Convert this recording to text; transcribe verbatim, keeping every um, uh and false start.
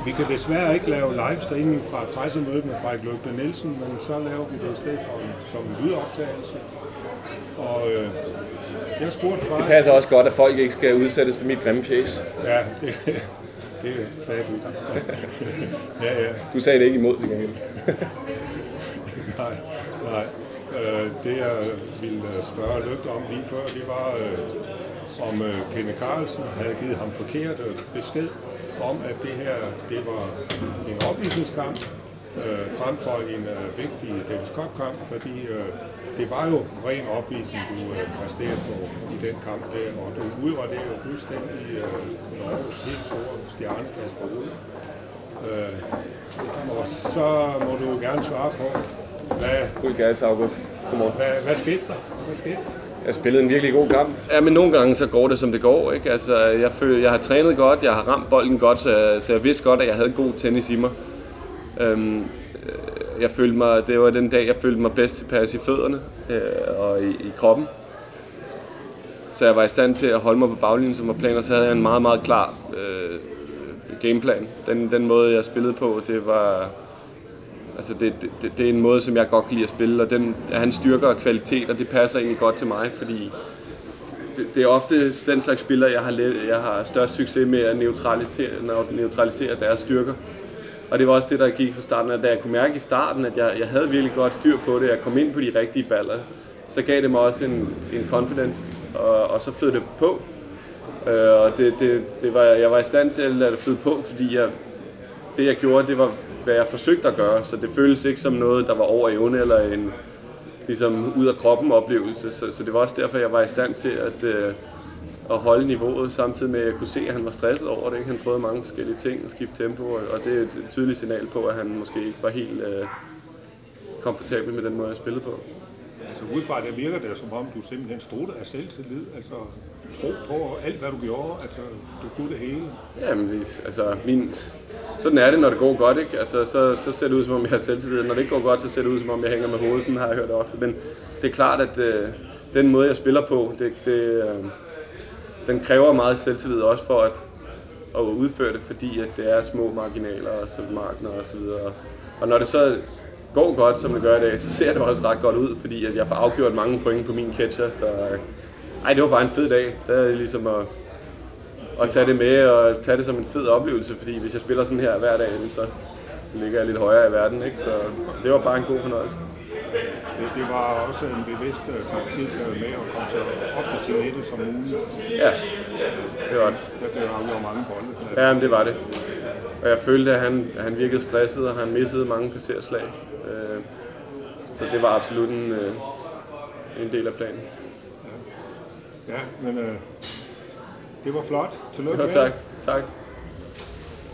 Vi kan desværre ikke lave livestreaming fra pressemødet med Frederik Lugte Nielsen, men så laver vi det i stedet for en, som en lydoptagelse. Og øh, jeg spurgte Frederik... Det passer også godt, at folk ikke skal udsættes for mit grimme fjes. Ja, det, det sagde du. ja, ja. Du sagde det ikke imod til gengæld. nej, nej. Øh, det jeg ville spørge Lugte om lige før, det var, øh, om øh, Kenneth Carlsen havde givet ham forkert besked om, at det her det var en opvisningskamp øh, frem for en øh, vigtig Davis Cup-kamp, fordi øh, det var jo ren opvisning, du øh, præsterede på i den kamp der, og du udraderer jo fuldstændig øh, Norges helt store stjerne, Kasper Ruud. Øh, og så må du gerne svare på, hvad, Gas, August. hvad, hvad skete der? Hvad skete der? Jeg spillede en virkelig god kamp. Ja, men nogle gange så går det, som det går, ikke? Altså, jeg føler, jeg har trænet godt, jeg har ramt bolden godt, så jeg, så jeg vidste godt, at jeg havde god tennis i mig. Øhm, jeg følte mig, det var den dag, jeg følte mig bedst tilpas i fødderne øh, og i, i kroppen. Så jeg var i stand til at holde mig på baglinjen, som var planen, og så havde jeg en meget, meget klar øh, gameplan. Den, den måde, jeg spillede på, det var... Altså det, det, det er en måde, som jeg godt kan lide at spille, og den, hans styrker og kvaliteter, det passer egentlig godt til mig, fordi det, det er ofte den slags spillere, jeg har, let, jeg har størst succes med at neutralisere, neutralisere deres styrker. Og det var også det, der gik fra starten, at da jeg kunne mærke i starten, at jeg, jeg havde virkelig godt styr på det, jeg kom ind på de rigtige baller, så gav det mig også en, en confidence, og, og så flød det på. Øh, og det, det, det var, jeg var i stand til at lade det flyde på, fordi jeg, det jeg gjorde, det var hvad jeg forsøgte at gøre, så det føles ikke som noget, der var over evne eller en ligesom ud af kroppen oplevelse, så, så det var også derfor, jeg var i stand til at, øh, at holde niveauet, samtidig med at jeg kunne se, at han var stresset over det, ikke? Han prøvede mange forskellige ting og skifte tempo, og, og det er et tydeligt signal på, at han måske ikke var helt øh, komfortabel med den måde, jeg spillede på. Altså udefra, der virker det som om, du simpelthen stod af selvtillid, altså tro på alt, hvad du gjorde, altså du kunne det hele. Jamen, det, altså min... Sådan er det, når det går godt, ikke? Altså, så, så ser det ud, som om jeg har selvtillid. Når det ikke går godt, så ser det ud, som om jeg hænger med hovedet. Sådan har jeg hørt ofte. Men det er klart, at øh, den måde, jeg spiller på, det, det, øh, den kræver meget selvtillid også for at, at udføre det, fordi at det er små marginaler og så marginer og så videre. Og når det så går godt, som det gør i dag, så ser det også ret godt ud, fordi at jeg får afgjort mange point på min catcher. Så øh, ej, det var bare en fed dag. Det er ligesom at... Og tage det med og tage det som en fed oplevelse, fordi hvis jeg spiller sådan her hver dag, så ligger jeg lidt højere i verden, ikke? Så det var bare en god fornøjelse. Det, det var også en bevidst uh, taktik uh, med at komme så ofte til nettet som muligt. Ja, det var det. Der blev afgjort mange bolde. Ja, men det var det. Og jeg følte, at han, at han virkede stresset, og han missede mange passerslag. Øh, så det var absolut en, øh, en del af planen. Ja, ja men øh, det var flot. Tillykke med. Tak, tak.